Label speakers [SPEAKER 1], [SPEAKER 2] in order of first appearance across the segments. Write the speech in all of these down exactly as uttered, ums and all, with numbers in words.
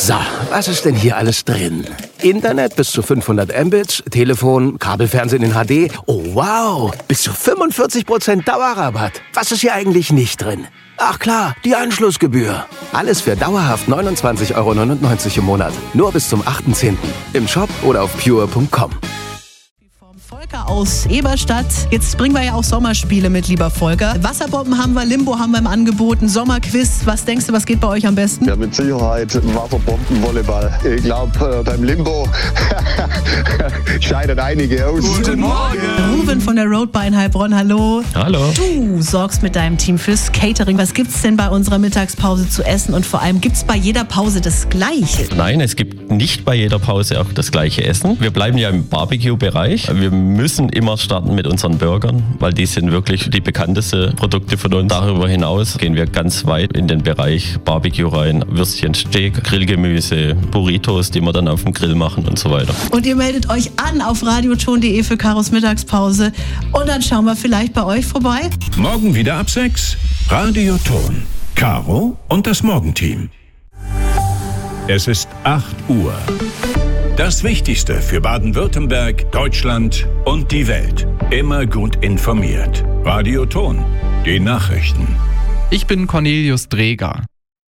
[SPEAKER 1] So, was ist denn hier alles drin? Internet bis zu fünfhundert Mbit, Telefon, Kabelfernsehen in H D. Oh wow, bis zu fünfundvierzig Prozent Dauerrabatt. Was ist hier eigentlich nicht drin? Ach klar, die Anschlussgebühr. Alles für dauerhaft neunundzwanzig Euro neunundneunzig im Monat. Nur bis zum achten zehnten Im Shop oder auf pure punkt com.
[SPEAKER 2] Volker aus Eberstadt. Jetzt bringen wir ja auch Sommerspiele mit, lieber Volker. Wasserbomben haben wir, Limbo haben wir im Angebot, ein Sommerquiz. Was denkst du, was geht bei euch am besten?
[SPEAKER 3] Ja, mit Sicherheit Wasserbomben, Volleyball. Ich glaube, äh, beim Limbo scheiden einige aus.
[SPEAKER 2] Guten Morgen! Ruben von der Roadbar in Heilbronn, hallo.
[SPEAKER 4] Hallo.
[SPEAKER 2] Du sorgst mit deinem Team fürs Catering. Was gibt's denn bei unserer Mittagspause zu essen und vor allem gibt's bei jeder Pause das Gleiche?
[SPEAKER 4] Nein, es gibt nicht bei jeder Pause auch das gleiche Essen. Wir bleiben ja im Barbecue-Bereich. Wir müssen immer starten mit unseren Burgern, weil die sind wirklich die bekanntesten Produkte von uns. Darüber hinaus gehen wir ganz weit in den Bereich Barbecue rein. Würstchen, Steak, Grillgemüse, Burritos, die wir dann auf dem Grill machen und so weiter.
[SPEAKER 2] Und ihr meldet euch an auf radioton punkt de für Karos Mittagspause und dann schauen wir vielleicht bei euch vorbei.
[SPEAKER 5] Morgen wieder ab sechs. Radioton. Caro und das Morgenteam. Es ist acht Uhr. Das Wichtigste für Baden-Württemberg, Deutschland und die Welt. Immer gut informiert. Radioton. Die Nachrichten.
[SPEAKER 6] Ich bin Cornelius Dreger.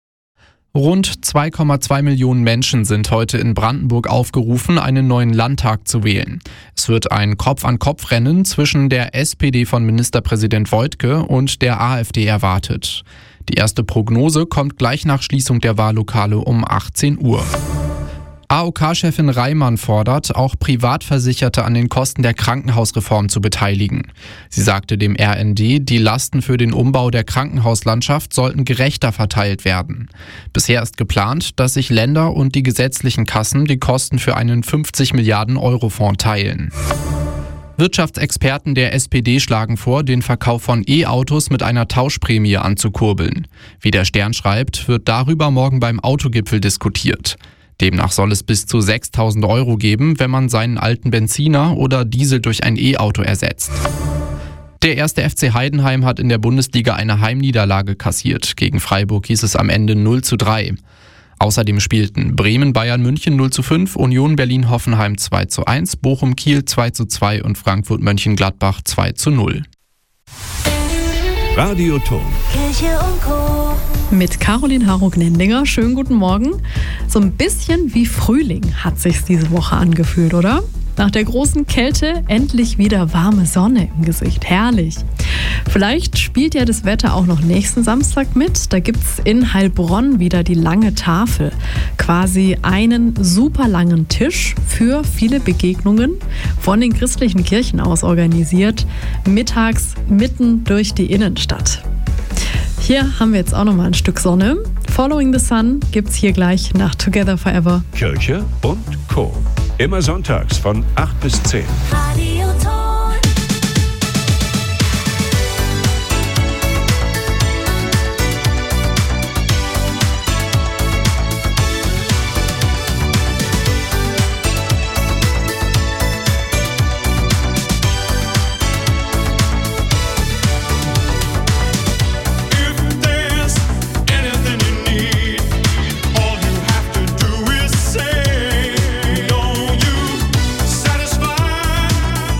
[SPEAKER 6] Rund zwei Komma zwei Millionen Menschen sind heute in Brandenburg aufgerufen, einen neuen Landtag zu wählen. Es wird ein Kopf-an-Kopf-Rennen zwischen der S P D von Ministerpräsident Woidke und der AfD erwartet. Die erste Prognose kommt gleich nach Schließung der Wahllokale um achtzehn Uhr. A O K-Chefin Reimann fordert, auch Privatversicherte an den Kosten der Krankenhausreform zu beteiligen. Sie sagte dem R N D, die Lasten für den Umbau der Krankenhauslandschaft sollten gerechter verteilt werden. Bisher ist geplant, dass sich Länder und die gesetzlichen Kassen die Kosten für einen fünfzig Milliarden Euro Fonds teilen. Wirtschaftsexperten der S P D schlagen vor, den Verkauf von E-Autos mit einer Tauschprämie anzukurbeln. Wie der Stern schreibt, wird darüber morgen beim Autogipfel diskutiert. Demnach soll es bis zu sechstausend Euro geben, wenn man seinen alten Benziner oder Diesel durch ein E-Auto ersetzt. Der erste F C Heidenheim hat in der Bundesliga eine Heimniederlage kassiert. Gegen Freiburg hieß es am Ende null zu drei. Außerdem spielten Bremen Bayern München null zu fünf, Union Berlin Hoffenheim zwei zu eins, Bochum Kiel zwei zu zwei und Frankfurt Mönchengladbach zwei zu null.
[SPEAKER 5] Radioton.
[SPEAKER 7] Kirche und Co.
[SPEAKER 8] Mit Caroline Harro-Gnendinger. Schönen guten Morgen. So ein bisschen wie Frühling hat sich's diese Woche angefühlt, oder? Nach der großen Kälte endlich wieder warme Sonne im Gesicht. Herrlich. Vielleicht spielt ja das Wetter auch noch nächsten Samstag mit. Da gibt's in Heilbronn wieder die lange Tafel. Quasi einen super langen Tisch für viele Begegnungen, von den christlichen Kirchen aus organisiert, mittags mitten durch die Innenstadt. Hier haben wir jetzt auch nochmal ein Stück Sonne. Following the Sun gibt's hier gleich nach Together Forever.
[SPEAKER 5] Kirche und Co. Immer sonntags von acht bis zehn.
[SPEAKER 7] Radioton.
[SPEAKER 5] Satisfy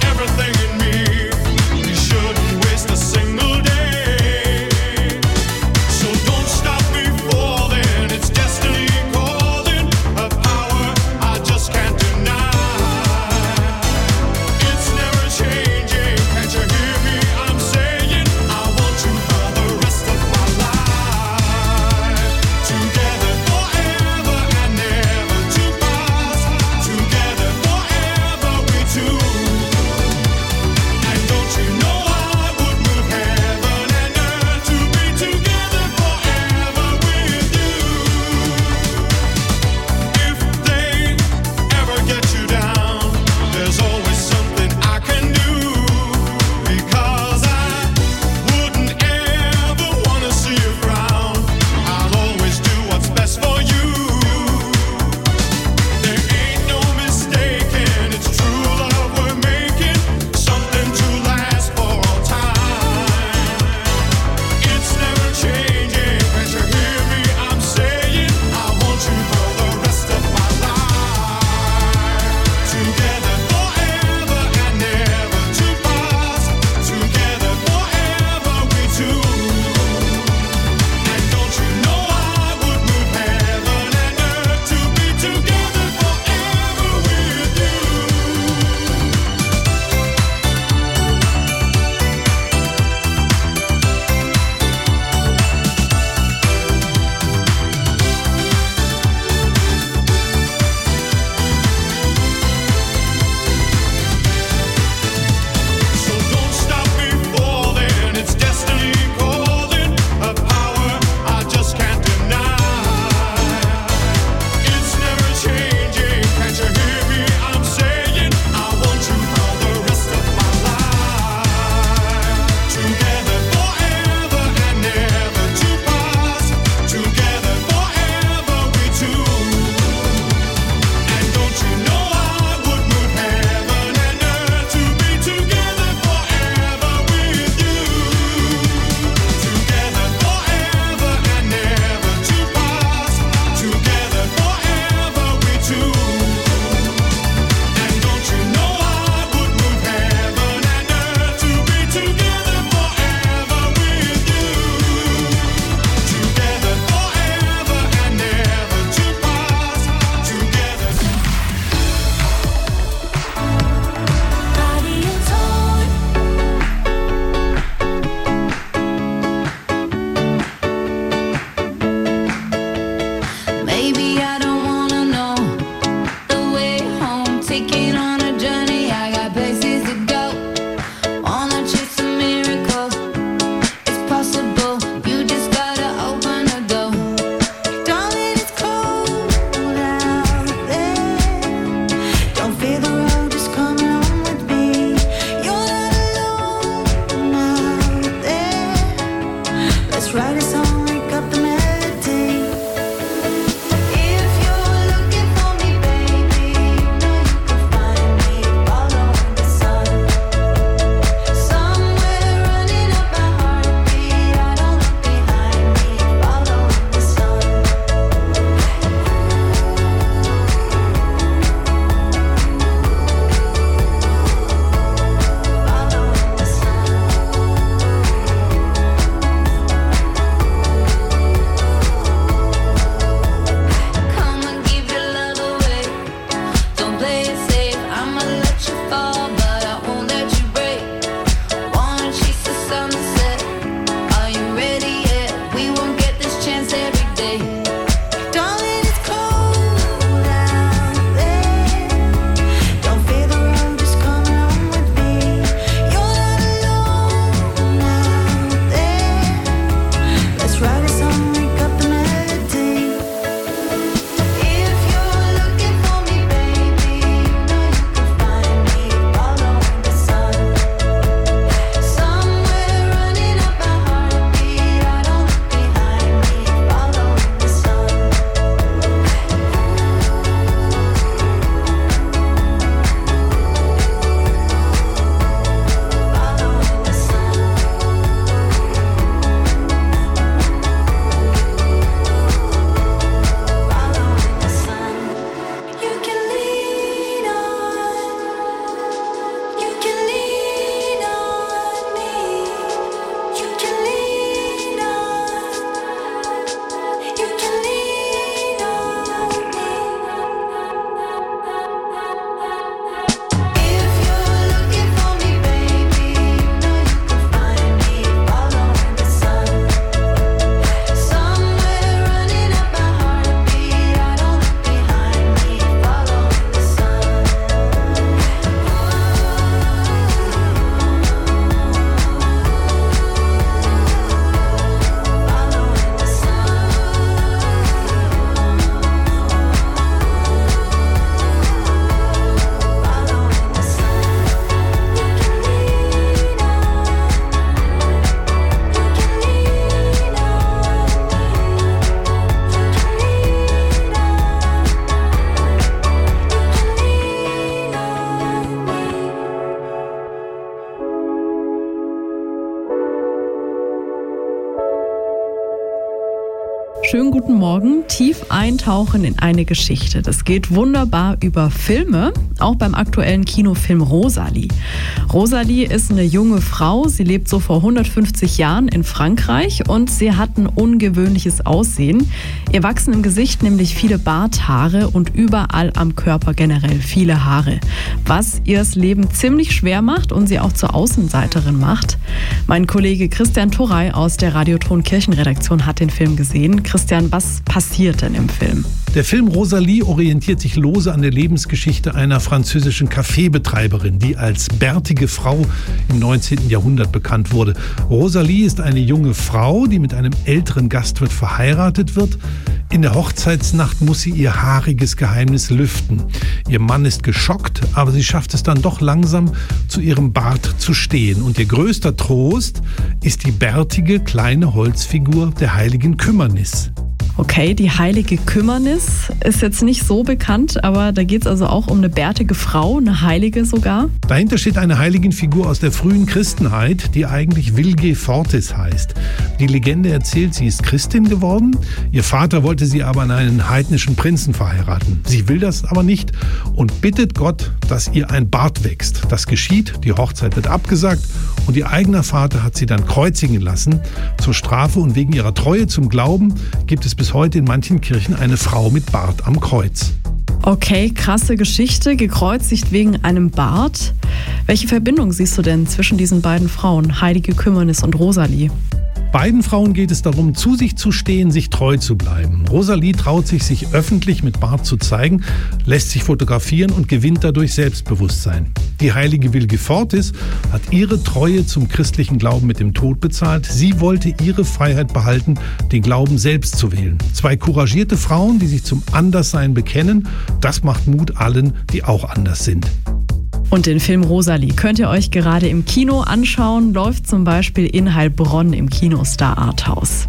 [SPEAKER 8] Morgen tief eintauchen in eine Geschichte. Das geht wunderbar über Filme, auch beim aktuellen Kinofilm Rosalie. Rosalie ist eine junge Frau, sie lebt so vor hundertfünfzig Jahren in Frankreich und sie hat ein ungewöhnliches Aussehen. Ihr wachsen im Gesicht nämlich viele Barthaare und überall am Körper generell viele Haare, was ihr das Leben ziemlich schwer macht und sie auch zur Außenseiterin macht. Mein Kollege Christian Turrey aus der Radioton Kirchenredaktion hat den Film gesehen. Christian, was passiert denn im Film?
[SPEAKER 9] Der Film Rosalie orientiert sich lose an der Lebensgeschichte einer französischen Kaffeebetreiberin, die als bärtige Frau im neunzehnten Jahrhundert bekannt wurde. Rosalie ist eine junge Frau, die mit einem älteren Gastwirt verheiratet wird. In der Hochzeitsnacht muss sie ihr haariges Geheimnis lüften. Ihr Mann ist geschockt, aber sie schafft es dann doch langsam, zu ihrem Bart zu stehen. Und ihr größter Trost ist die bärtige kleine Holzfigur der heiligen Kümmernis.
[SPEAKER 8] Okay, die heilige Kümmernis ist jetzt nicht so bekannt, aber da geht es also auch um eine bärtige Frau, eine Heilige sogar.
[SPEAKER 9] Dahinter steht eine Heiligenfigur aus der frühen Christenheit, die eigentlich Vilge Fortis heißt. Die Legende erzählt, sie ist Christin geworden. Ihr Vater wollte sie aber an einen heidnischen Prinzen verheiraten. Sie will das aber nicht und bittet Gott, dass ihr ein Bart wächst. Das geschieht, die Hochzeit wird abgesagt und ihr eigener Vater hat sie dann kreuzigen lassen zur Strafe, und wegen ihrer Treue zum Glauben gibt es bis heute in manchen Kirchen eine Frau mit Bart am Kreuz.
[SPEAKER 8] Okay, krasse Geschichte, gekreuzigt wegen einem Bart. Welche Verbindung siehst du denn zwischen diesen beiden Frauen, Heilige Kümmernis und Rosalie?
[SPEAKER 9] Beiden Frauen geht es darum, zu sich zu stehen, sich treu zu bleiben. Rosalie traut sich, sich öffentlich mit Bart zu zeigen, lässt sich fotografieren und gewinnt dadurch Selbstbewusstsein. Die heilige Vilge Fortis hat ihre Treue zum christlichen Glauben mit dem Tod bezahlt. Sie wollte ihre Freiheit behalten, den Glauben selbst zu wählen. Zwei couragierte Frauen, die sich zum Anderssein bekennen, das macht Mut allen, die auch anders sind.
[SPEAKER 8] Und den Film Rosalie könnt ihr euch gerade im Kino anschauen, läuft zum Beispiel in Heilbronn im Kino Star Arthouse.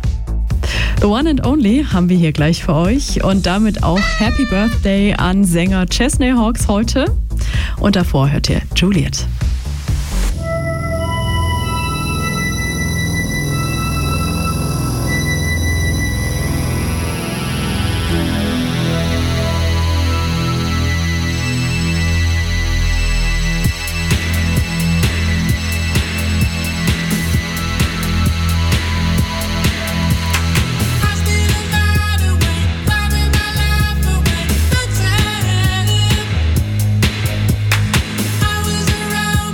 [SPEAKER 8] The One and Only haben wir hier gleich für euch und damit auch Happy Birthday an Sänger Chesney Hawkes heute. Und davor hört ihr Juliet.
[SPEAKER 10] I was around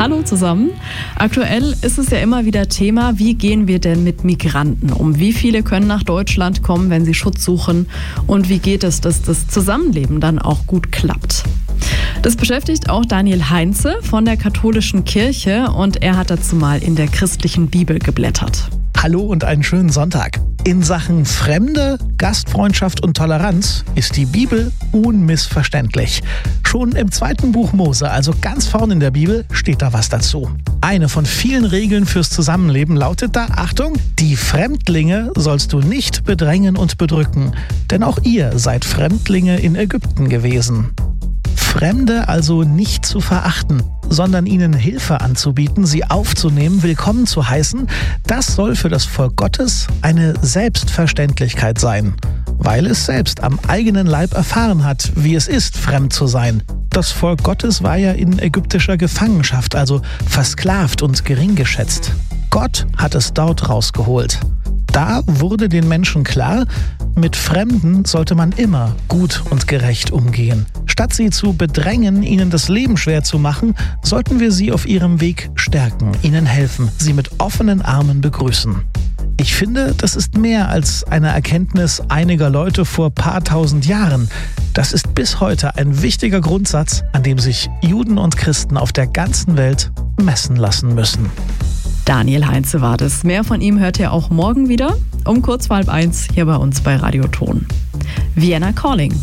[SPEAKER 8] Hallo zusammen. Aktuell ist es ja immer wieder Thema, wie gehen wir denn mit Migranten um? Wie viele können nach Deutschland kommen, wenn sie Schutz suchen? Und wie geht es, dass das Zusammenleben dann auch gut klappt? Das beschäftigt auch Daniel Heinze von der Katholischen Kirche und er hat dazu mal in der christlichen Bibel geblättert.
[SPEAKER 10] Hallo und einen schönen Sonntag. In Sachen Fremde, Gastfreundschaft und Toleranz ist die Bibel unmissverständlich. Schon im zweiten Buch Mose, also ganz vorne in der Bibel, steht da was dazu. Eine von vielen Regeln fürs Zusammenleben lautet da, Achtung, die Fremdlinge sollst du nicht bedrängen und bedrücken, denn auch ihr seid Fremdlinge in Ägypten gewesen. Fremde also nicht zu verachten, sondern ihnen Hilfe anzubieten, sie aufzunehmen, willkommen zu heißen, das soll für das Volk Gottes eine Selbstverständlichkeit sein, weil es selbst am eigenen Leib erfahren hat, wie es ist, fremd zu sein. Das Volk Gottes war ja in ägyptischer Gefangenschaft, also versklavt und gering geschätzt. Gott hat es dort rausgeholt. Da wurde den Menschen klar, mit Fremden sollte man immer gut und gerecht umgehen. Statt sie zu bedrängen, ihnen das Leben schwer zu machen, sollten wir sie auf ihrem Weg stärken, ihnen helfen, sie mit offenen Armen begrüßen. Ich finde, das ist mehr als eine Erkenntnis einiger Leute vor paar tausend Jahren. Das ist bis heute ein wichtiger Grundsatz, an dem sich Juden und Christen auf der ganzen Welt messen lassen müssen.
[SPEAKER 8] Daniel Heinze war das. Mehr von ihm hört ihr auch morgen wieder um kurz vor halb eins hier bei uns bei Radio Ton. Vienna Calling.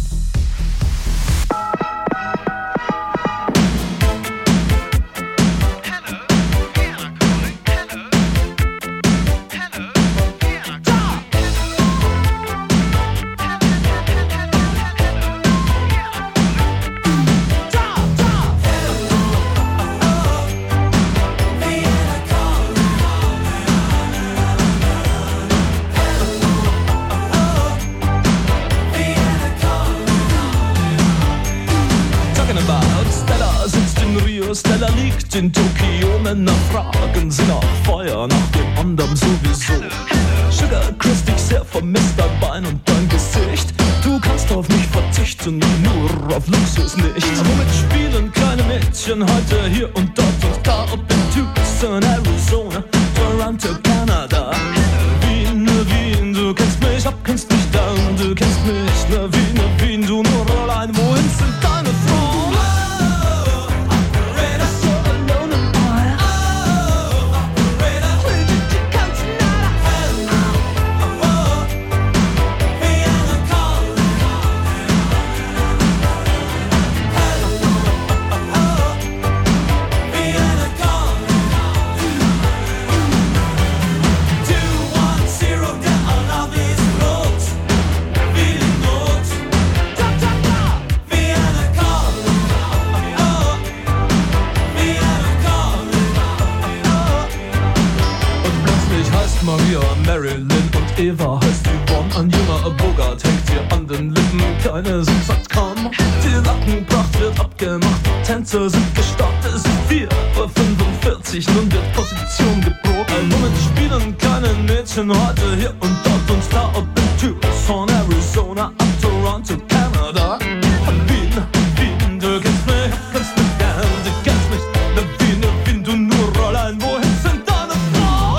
[SPEAKER 11] Stella liegt in Tokio, Männer fragen sie nach Feuer, nach dem anderen sowieso. Sugar Chris, dich sehr vermisst, dein Bein und dein Gesicht. Du kannst auf mich verzichten, nur auf Luxus nicht. Womit spielen kleine Mädchen heute hier und dort und da? Ob in Tucson, Arizona, Toronto, Kanada. Wien, Wien, du kennst mich ab, kennst mich down. Du kennst mich, ne Wien, ne Wien, du nur allein. Wohin sind deine Frauen? Maria, Marilyn und Eva heißt Yvonne. Ein junger Bogart hängt ihr an den Lippen. Keine sind satt, kaum die Nackenpracht wird abgemacht. Die Tänzer sind gestartet, es ist vier Uhr fünfundvierzig. Nun wird Position geprobt. Ein Moment spielen keine Mädchen heute hier und dort und da. Ob in Tucson, Arizona, ab Toronto, Kanada. Wien, Wien, du kennst mich, kennst mich gern, du kennst mich. Ne Wien, ne Wien, du nur allein, wohin sind deine Frauen?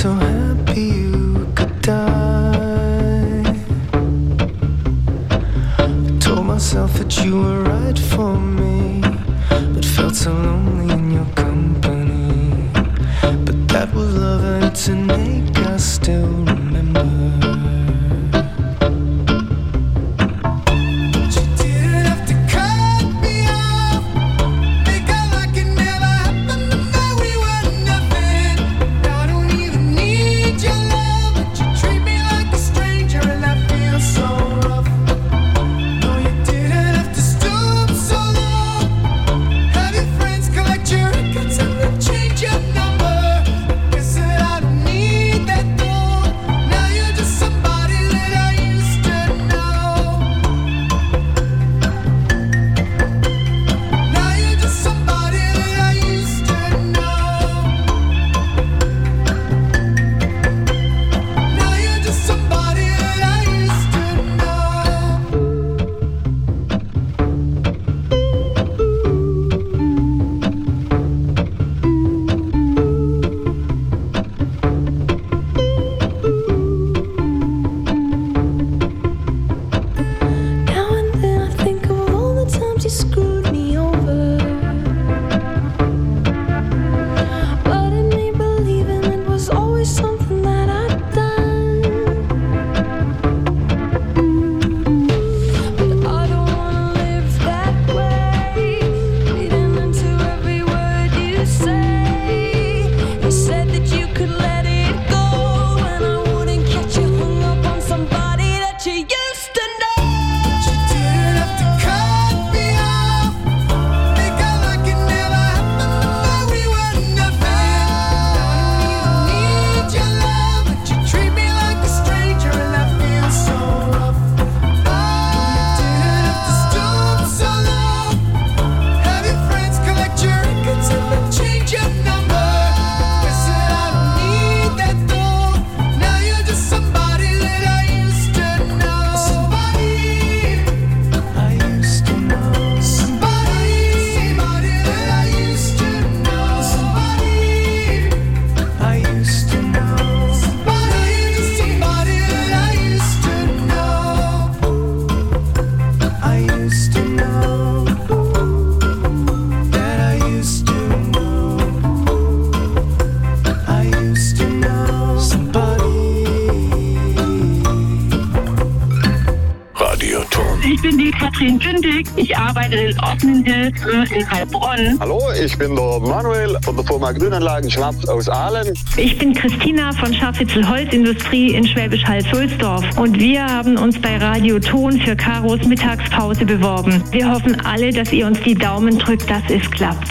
[SPEAKER 12] so happy you could die. I told myself that you were right for me, but felt so lonely in your company. But that was love and it's an ache I still remember.
[SPEAKER 13] Ich arbeite in Offenhilfe in Heilbronn.
[SPEAKER 3] Hallo, ich bin der Manuel von der Firma Grünanlagen Schnaps aus Aalen.
[SPEAKER 13] Ich bin Christina von Scharfitzel Holzindustrie in Schwäbisch Hall-Sulzdorf. Und wir haben uns bei Radio Ton für Karos Mittagspause beworben. Wir hoffen alle, dass ihr uns die Daumen drückt, dass es klappt.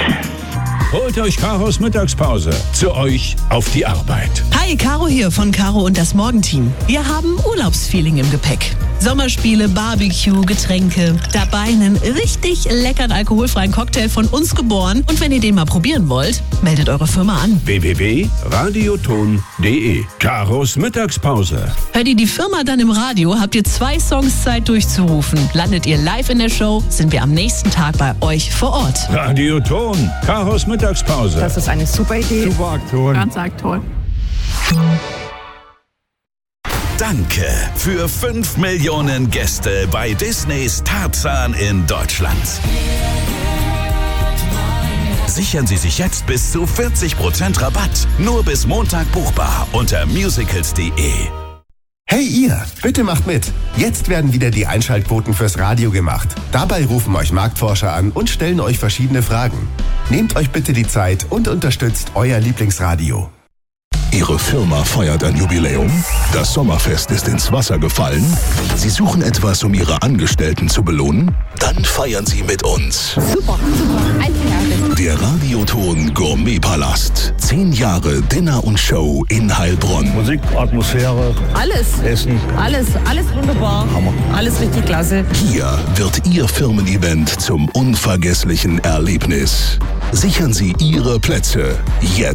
[SPEAKER 5] Holt euch Karos Mittagspause zu euch auf die Arbeit.
[SPEAKER 2] Hi, Caro hier von Caro und das Morgenteam. Wir haben Urlaubsfeeling im Gepäck. Sommerspiele, Barbecue, Getränke. Dabei einen richtig leckeren alkoholfreien Cocktail von uns geboren. Und wenn ihr den mal probieren wollt, meldet eure Firma an.
[SPEAKER 5] w w w punkt radioton punkt d e. Karos Mittagspause.
[SPEAKER 2] Hört ihr die Firma dann im Radio, habt ihr zwei Songs Zeit durchzurufen. Landet ihr live in der Show, sind wir am nächsten Tag bei euch vor Ort.
[SPEAKER 5] Radioton, Karos Mittagspause.
[SPEAKER 14] Das ist eine super Idee.
[SPEAKER 5] Super Aktion.
[SPEAKER 14] Ganz arg toll.
[SPEAKER 15] Danke für fünf Millionen Gäste bei Disneys Tarzan in Deutschland. Sichern Sie sich jetzt bis zu vierzig Prozent Rabatt. Nur bis Montag buchbar unter musicals punkt d e.
[SPEAKER 16] Hey ihr, bitte macht mit. Jetzt werden wieder die Einschaltquoten fürs Radio gemacht. Dabei rufen euch Marktforscher an und stellen euch verschiedene Fragen. Nehmt euch bitte die Zeit und unterstützt euer Lieblingsradio.
[SPEAKER 17] Ihre Firma feiert ein Jubiläum? Das Sommerfest ist ins Wasser gefallen? Sie suchen etwas, um Ihre Angestellten zu belohnen? Dann feiern Sie mit uns.
[SPEAKER 14] Super, super, einzigartig.
[SPEAKER 17] Der Radioton Gourmetpalast. Zehn Jahre Dinner und Show in Heilbronn.
[SPEAKER 3] Musik, Atmosphäre.
[SPEAKER 14] Alles.
[SPEAKER 3] Essen.
[SPEAKER 14] Alles, alles wunderbar.
[SPEAKER 3] Hammer.
[SPEAKER 14] Alles richtig klasse.
[SPEAKER 17] Hier wird Ihr Firmen-Event zum unvergesslichen Erlebnis. Sichern Sie Ihre Plätze jetzt.